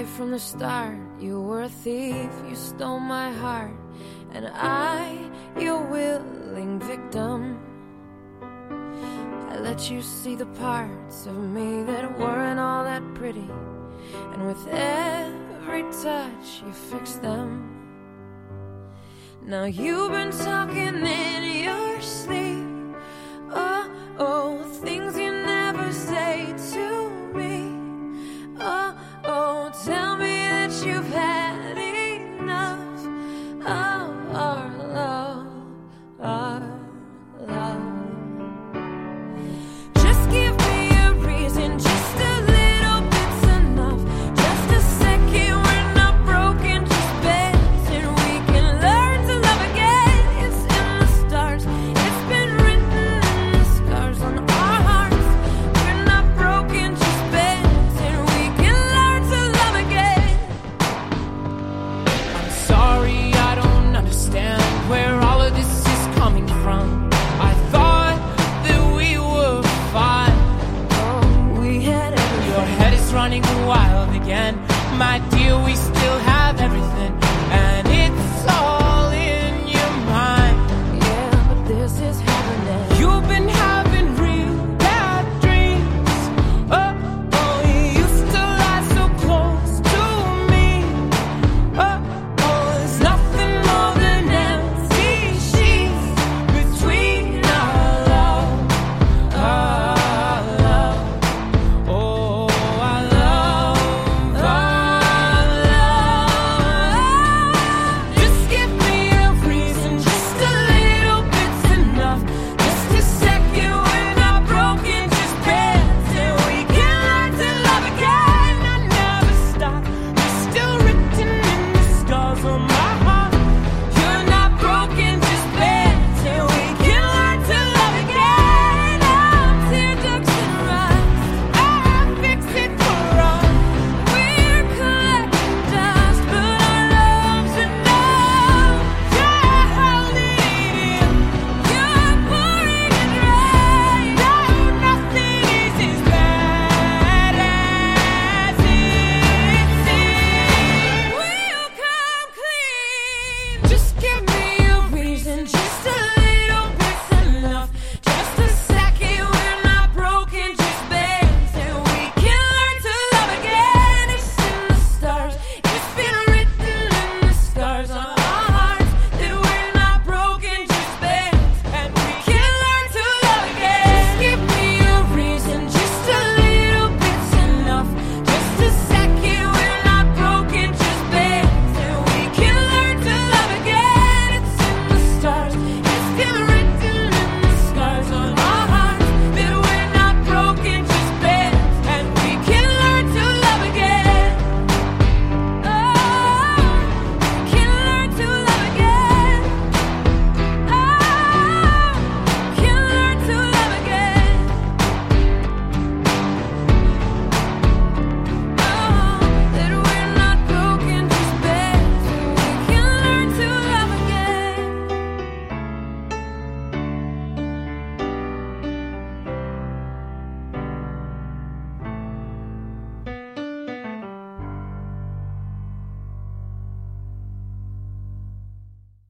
from the start. You were a thief, you stole my heart, and I, your willing victim. I let you see the parts of me that weren't all that pretty, and with every touch you fixed them. Now you've been talking in your sleep